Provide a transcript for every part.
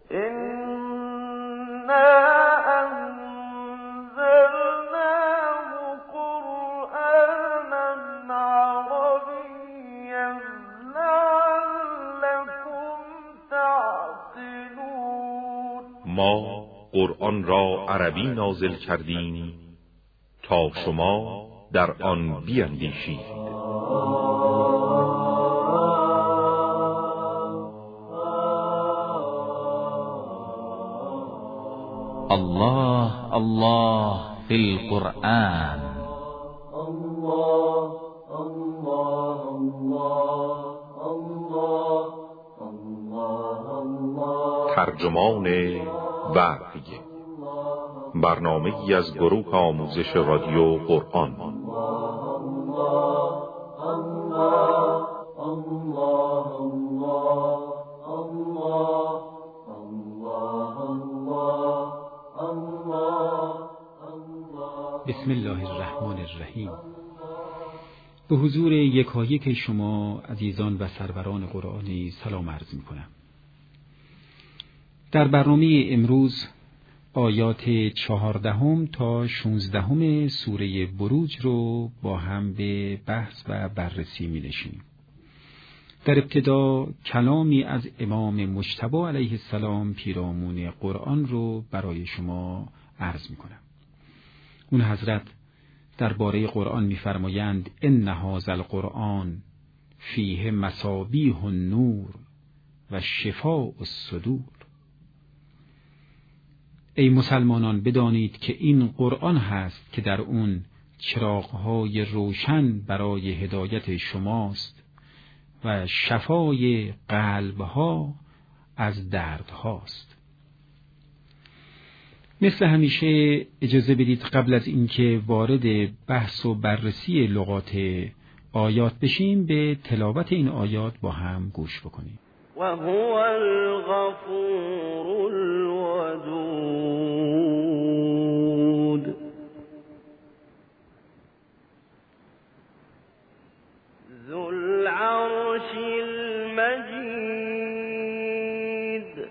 ما قرآن را عربی نازل کردیم تا شما در آن بیندیشید. الله الله فی القرآن. الله الله الله الله. ترجمان وحی، برنامه‌ای از گروه آموزش رادیو قرآن. بسم الله الرحمن الرحیم. به حضور یکایک شما عزیزان و سروران قرآنی سلام عرض می‌کنم. در برنامه امروز آیات 14 تا 16 سوره بروج رو با هم به بحث و بررسی می‌نشینیم. در ابتدا کلامی از امام مجتبی علیه السلام پیرامون قرآن رو برای شما عرض می‌کنم. اون حضرت درباره قرآن می‌فرمایند ان هذا القرآن فیه مصابیح النور و شفاء الصدور. ای مسلمانان بدانید که این قرآن هست که در اون چراغ‌های روشن برای هدایت شماست و شفای قلب‌ها از دردهاست. مثل همیشه اجازه بدید قبل از اینکه وارد بحث و بررسی لغات آیات بشیم به تلاوت این آیات با هم گوش بکنیم. و هو الغفور الودود ذو العرش المجید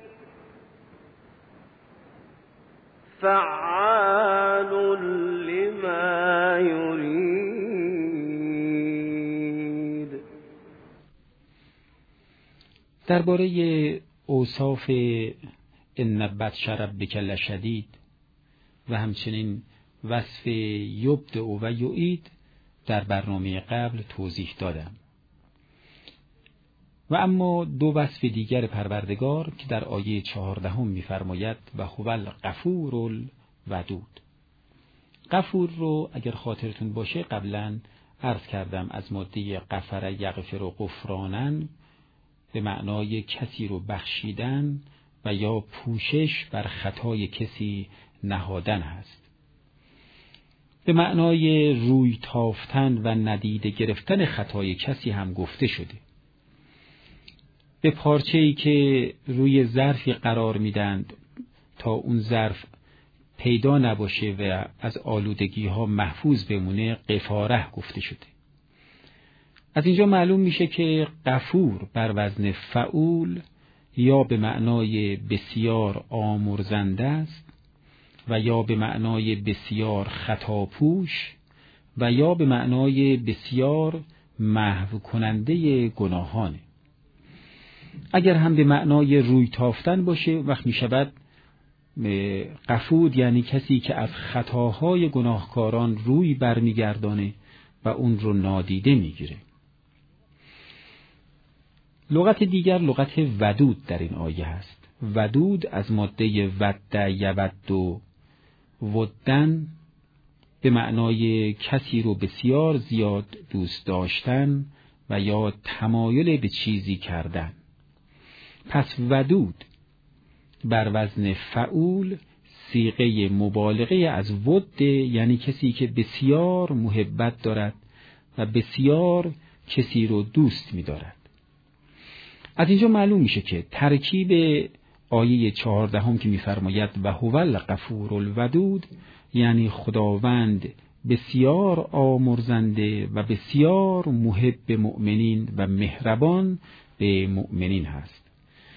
فعال لما یرید. درباره اوصاف ان بطش ربک لشدید و همچنین وصف یبدأ و یعید در برنامه قبل توضیح دادم. و اما دو وصف دیگر پروردگار که در آیه 14 می‌فرماید و هو الغفور الودود. غفور رو اگر خاطرتون باشه قبلا عرض کردم از ماده غفر یغفر و غفرانن به معنای کسی رو بخشیدن و یا پوشش بر خطای کسی نهادن هست. به معنای روی تافتن و ندیده گرفتن خطای کسی هم گفته شده. به پارچه‌ای که روی ظرفی قرار میدند تا اون ظرف پیدا نباشه و از آلودگی ها محفوظ بمونه غفاره گفته شده. از اینجا معلوم میشه که غفور بر وزن فعول یا به معنای بسیار آمرزنده است و یا به معنای بسیار خطاپوش و یا به معنای بسیار محو کننده گناهانه. اگر هم به معنای روی تافتن باشه وقت می شود غفور یعنی کسی که از خطاهای گناهکاران روی برمیگردانه و اون رو نادیده میگیره. لغت دیگر لغت ودود در این آیه هست. ودود از ماده ود یود و ودن به معنای کسی رو بسیار زیاد دوست داشتن و یا تمایل به چیزی کردن. پس ودود بر وزن فعول صیغه مبالغه از ود یعنی کسی که بسیار محبت دارد و بسیار کسی رو دوست می دارد. از اینجا معلوم میشه که ترکیب آیه 14 که می‌فرماید و هو الغفور الودود یعنی خداوند بسیار آمرزنده و بسیار محب مؤمنین و مهربان به مؤمنین هست.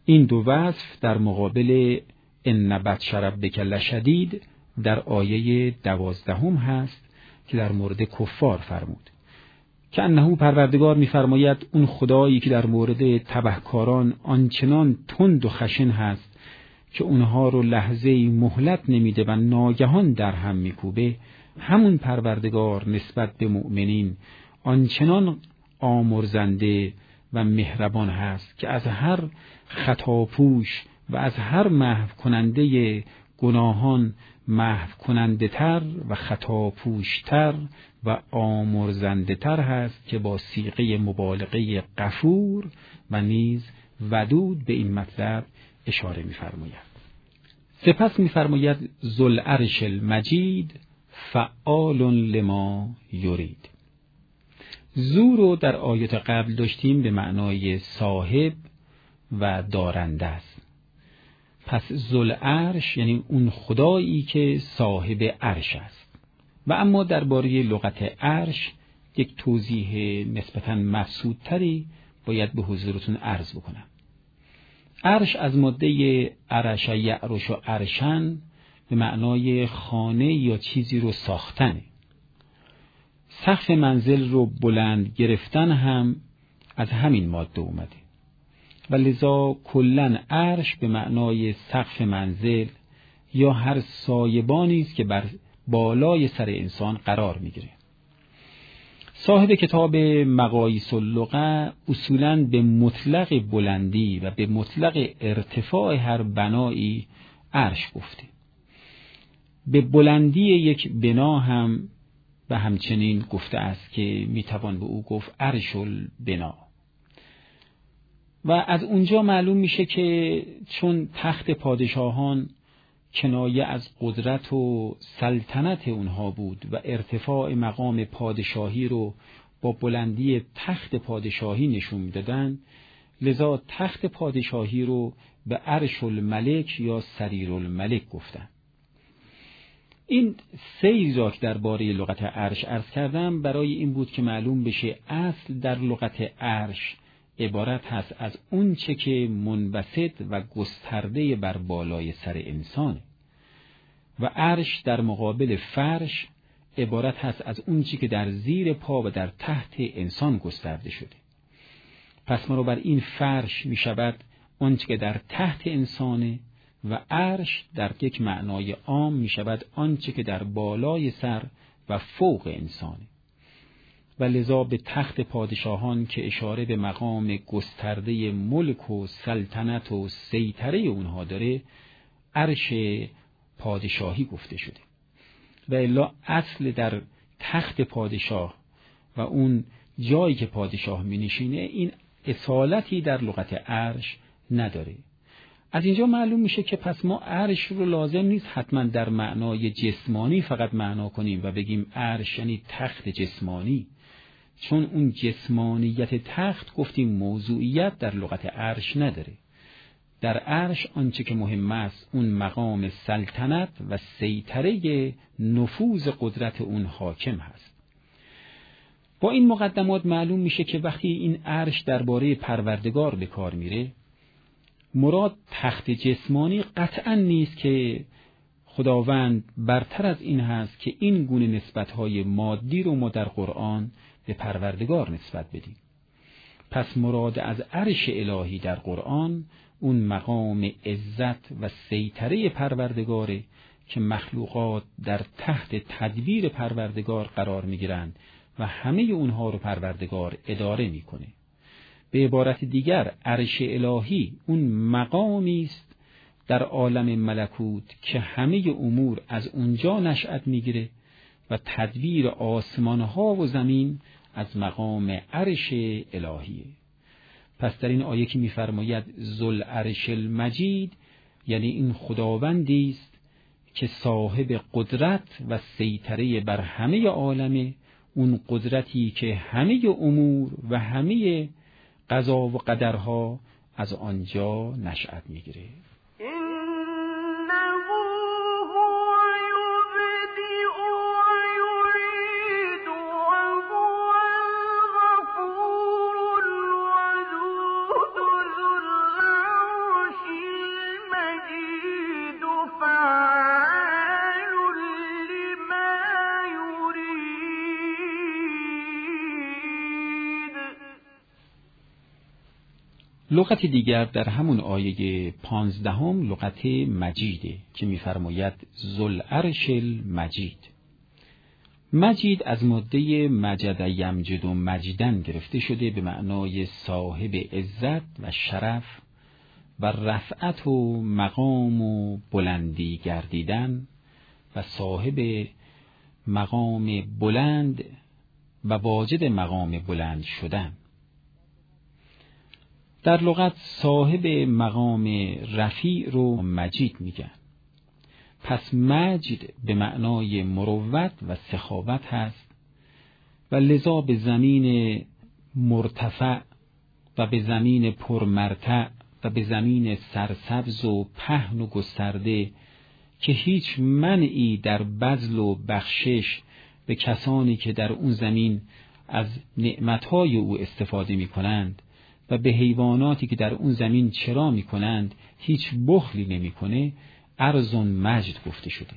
این دو وصف در مقابل ان بطش ربک لشدید در آیه 12 هست که در مورد کفار فرمود که انه پروردگار می‌فرماید اون خدایی که در مورد تبهکاران آنچنان تند و خشن هست که اونها رو لحظه‌ای مهلت نمیده و ناگهان در هم میکوبه، همون پروردگار نسبت به مؤمنین آنچنان آمرزنده و مهربان هست که از هر خطاپوش و از هر محو کننده گناهان محو کننده تر و خطاپوشتر و آمرزنده تر هست که با صیغه مبالغه غفور و نیز ودود به این مطلب اشاره می‌فرماید. سپس می‌فرماید ذوالعرش المجید فعال لما یرید. ذو رو در آیات قبل داشتیم به معنای صاحب و دارنده است. پس ذوالعرش یعنی اون خدایی که صاحب عرش است. و اما درباره لغت عرش یک توضیح نسبتاً مبسوط‌تری باید به حضورتون عرض بکنم. عرش از ماده عرش یعرش و عرشن به معنای خانه یا چیزی رو ساختنه. سقف منزل رو بلند گرفتن هم از همین ماده اومده و لذا کلاً عرش به معنای سقف منزل یا هر سایبانی است که بر بالای سر انسان قرار میگیره. صاحب کتاب مقاییس اللغة اصولاً به مطلق بلندی و به مطلق ارتفاع هر بنایی عرش گفته. به بلندی یک بنا هم و همچنین گفته است که میتوان به او گفت عرش البنا. و از اونجا معلوم میشه که چون تخت پادشاهان کنایه از قدرت و سلطنت اونها بود و ارتفاع مقام پادشاهی رو با بلندی تخت پادشاهی نشون میدادن، لذا تخت پادشاهی رو به عرش الملک یا سریر الملک گفتن. این سیر را که درباره لغت عرش عرض کردم برای این بود که معلوم بشه اصل در لغت عرش عبارت هست از اون چه که منبسط و گسترده بر بالای سر انسانه و عرش در مقابل فرش عبارت هست از اون چی که در زیر پا و در تحت انسان گسترده شده. پس بر این فرش می شود اون چی که در تحت انسانه و عرش در یک معنای عام می شود آنچه که در بالای سر و فوق انسانه و لذا به تخت پادشاهان که اشاره به مقام گسترده ملک و سلطنت و سیطره اونها داره عرش پادشاهی گفته شده. و الا اصل در تخت پادشاه و اون جایی که پادشاه می نشینه این اصالتی در لغت عرش نداره. از اینجا معلوم میشه که پس ما عرش رو لازم نیست حتما در معنای جسمانی فقط معنا کنیم و بگیم عرش یعنی تخت جسمانی، چون اون جسمانیت تخت گفتیم موضوعیت در لغت عرش نداره. در عرش آنچه که مهم است اون مقام سلطنت و سیطره نفوذ قدرت اون حاکم هست. با این مقدمات معلوم میشه که وقتی این عرش درباره پروردگار به کار میره مراد تخت جسمانی قطعا نیست که خداوند برتر از این هست که این گونه نسبت‌های مادی رو ما در قرآن به پروردگار نسبت بدیم. پس مراد از عرش الهی در قرآن اون مقام عزت و سیطره پروردگاره که مخلوقات در تحت تدبیر پروردگار قرار میگیرند و همه اونها رو پروردگار اداره میکنه. به عبارت دیگر عرش الهی اون مقامی است در عالم ملکوت که همه امور از اونجا نشأت میگیره و تدبیر آسمانها و زمین از مقام عرش الهیه. پس در این آیه که می‌فرماید ذوالعرش المجید یعنی این خداوندی است که صاحب قدرت و سیطره بر همه عالمه، اون قدرتی که همه امور و همه قضا و قدرها از آنجا نشأت میگیره. لغت دیگر در همون آیه 15 لغت مجیده که می‌فرماید ذوالعرش المجید. مجید از ماده مجد یمجد و مجدن گرفته شده به معنای صاحب عزت و شرف و رفعت و مقام و بلندی گردیدن و صاحب مقام بلند و واجد مقام بلند شدن. در لغت صاحب مقام رفیع رو مجید میگن. پس مجد به معنای مروت و سخاوت هست و لذا به زمین مرتفع و به زمین پرمرتع و به زمین سرسبز و پهن و گسترده که هیچ منعی در بذل و بخشش به کسانی که در اون زمین از نعمتهای او استفاده می کنند و به حیواناتی که در اون زمین چرا می کنند هیچ بخلی نمی کنه، ارض مجد گفته شده.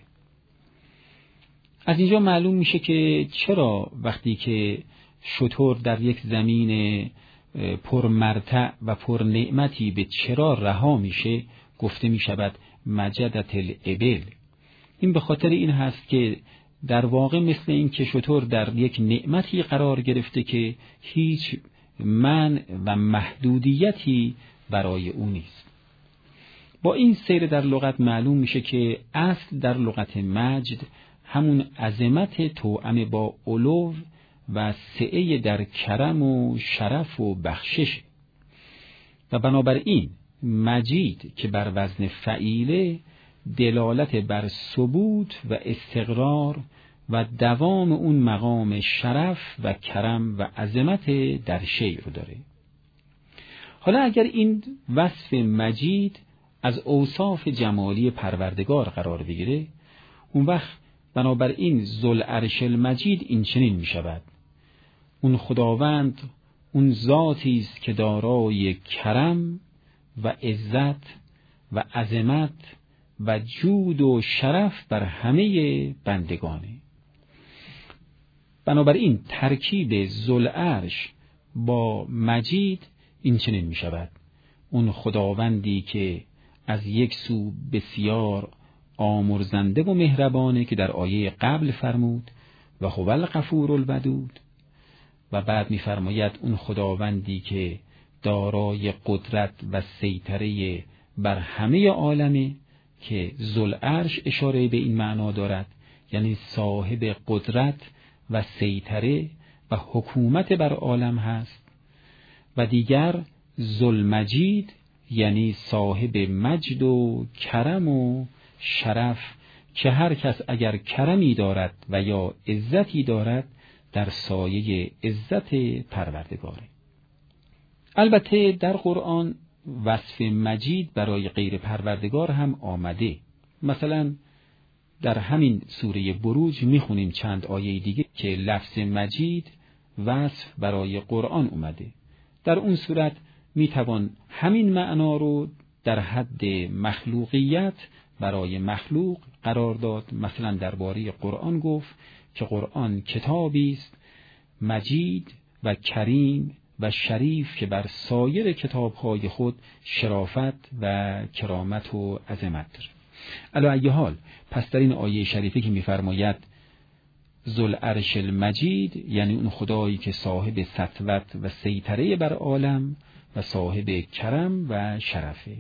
از اینجا معلوم میشه که چرا وقتی که شتر در یک زمین پرمرتع و پرنعمتی به چرا رها میشه گفته میشود مجدت الابل. این به خاطر این هست که در واقع مثل این که شتر در یک نعمتی قرار گرفته که هیچ منع و محدودیتی برای او نیست. با این سیر در لغت معلوم میشه که اصل در لغت مجد همون عظمت توأم با علو و سعه در کرم و شرف و بخشش و بنابراین مجید که بر وزن فعیله دلالت بر ثبوت و استقرار و دوام اون مقام شرف و کرم و عظمت در شیء رو داره. حالا اگر این وصف مجید از اوصاف جمالی پروردگار قرار بگیره، اون وقت بنابراین ذوالعرش المجید این چنین می شود: اون خداوند اون ذاتی است که دارای کرم و عزت و عظمت و جود و شرف بر همه بندگانه. بنابراین ترکیب ذوالعرش با مجید این چنین می شود: اون خداوندی که از یک سو بسیار آمرزنده و مهربانه که در آیه قبل فرمود و هو الغفور الودود، و بعد می فرماید اون خداوندی که دارای قدرت و سیطره بر همه عالمه که ذوالعرش اشاره به این معنا دارد، یعنی صاحب قدرت و سیطره و حکومت بر عالم هست. و دیگر ذوالمجید یعنی صاحب مجد و کرم و شرف که هر کس اگر کرمی دارد و یا عزتی دارد در سایه عزت پروردگاره. البته در قرآن وصف مجید برای غیر پروردگار هم آمده. مثلا در همین سوره بروج میخونیم چند آیه دیگه که لفظ مجید وصف برای قرآن اومده. در اون صورت میتوان همین معنا رو در حد مخلوقیت برای مخلوق قرار داد. مثلا درباره قرآن گفت که قرآن کتابی است مجید و کریم و شریف که بر سایر کتاب‌های خود شرافت و کرامت و عظمت دارد. علی ای حال، پس در این آیه شریفه که می‌فرماید ذوالعرش المجید یعنی اون خدایی که صاحب سطوت و سیطره بر عالم و صاحب کرم و شرفه.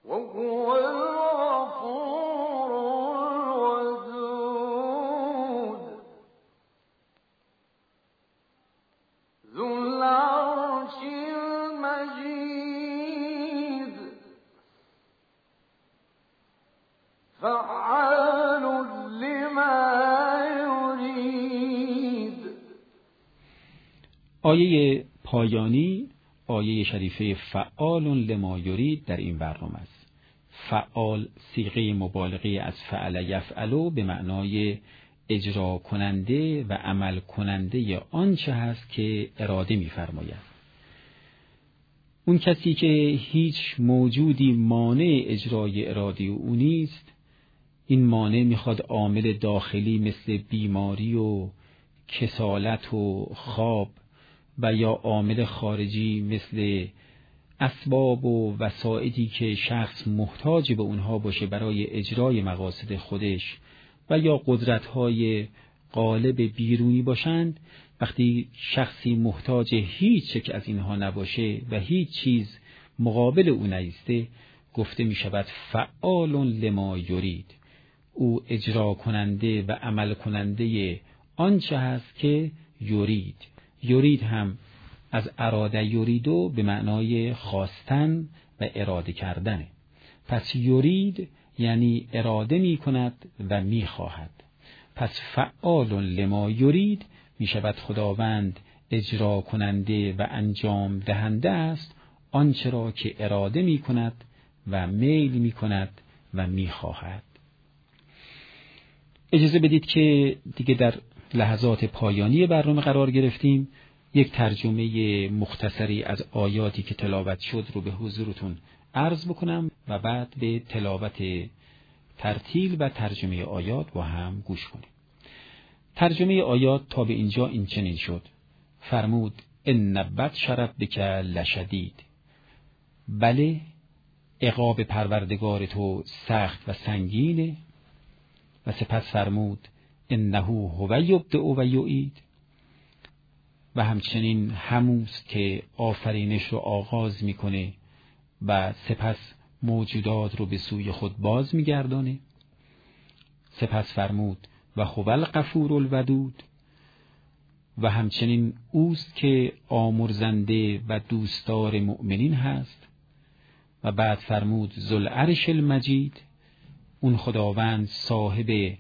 آیه پایانی آیه شریفه فعال لما یرید در این برنامه است. فعال صیغه مبالغه از فعل یفعل به معنای اجرا کننده و عمل کننده آنچه هست که اراده می‌فرماید. اون کسی که هیچ موجودی مانع اجرای اراده او نیست، این مانع میخواد عامل داخلی مثل بیماری و کسالت و خواب و یا عامل خارجی مثل اسباب و وسائلی که شخص محتاج به اونها باشه برای اجرای مقاصد خودش و یا قدرت‌های غالب بیرونی باشند، وقتی شخصی محتاج هیچ یک از اینها نباشه و هیچ چیز مقابل او نیسته، گفته می شود فعال لما یرید. او اجرا کننده و عمل کننده آنچه هست که یرید. یرید هم از اراده یریدو به معنای خواستن و اراده کردنه. پس یرید یعنی اراده می کند و می خواهد. پس فعال لما یرید می شود خداوند اجرا کننده و انجام دهنده است آنچه را که اراده می کند و میل می کند و می خواهد. اجازه بدید که دیگه در لحظات پایانی برنامه قرار گرفتیم. یک ترجمه مختصری از آیاتی که تلاوت شد رو به حضورتون عرض بکنم و بعد به تلاوت ترتیل و ترجمه آیات با هم گوش کنیم. ترجمه آیات تا به اینجا این چنین شد: فرمود ان بطش ربک لشدید. بله، عقاب پروردگار تو سخت و سنگینه. و سپس فرمود انه هو یبدأ و یعید. و همچنین هموست که آفرینش رو آغاز میکنه و سپس موجودات رو به سوی خود باز میگردانه. سپس فرمود و هو الغفور الودود. و همچنین اوست که آمرزنده و دوستدار مؤمنین هست. و بعد فرمود ذوالعرش المجید. اون خداوند صاحب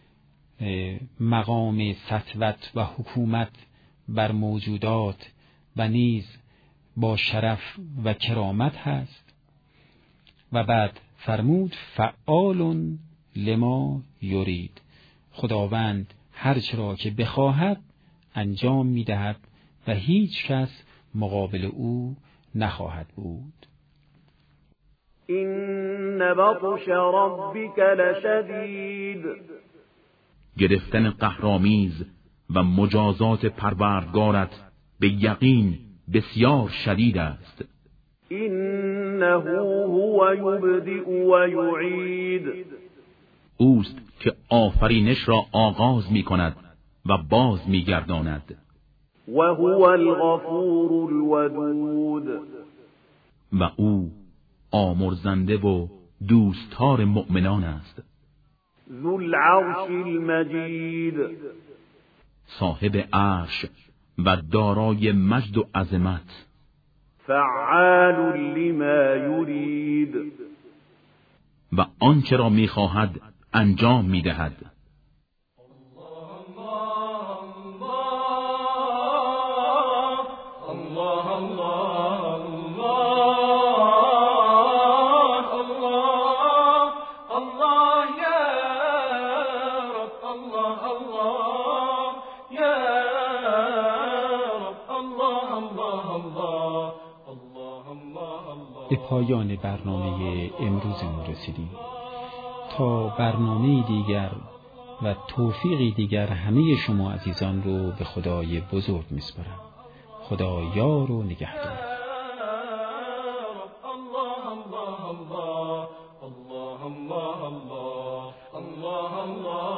مقام سطوت و حکومت بر موجودات و نیز با شرف و کرامت هست. و بعد فرمود فعال لما یرید. خداوند هر چرا که بخواهد انجام میدهد و هیچ کس مقابل او نخواهد بود. این بطش ربک لشدید. گرفتن قهرآمیز و مجازات پروردگارت به یقین بسیار شدید است. انه هو یبدئ و یعید. اوست که آفرینش را آغاز می کند و باز می گرداند. و هو الغفور الودود. و او آمرزنده و دوستدار مؤمنان است. ذو العرش المجید. صاحب عرش و دارای مجد و عظمت. فعال لما یرید. و آنچه را می‌خواهد انجام می‌دهد. به پایان برنامه امروزمون رسیدیم. تا برنامه دیگر و توفیقی دیگر همه شما عزیزان رو به خدای بزرگ میسپارم. خدا یار و نگهدار. الله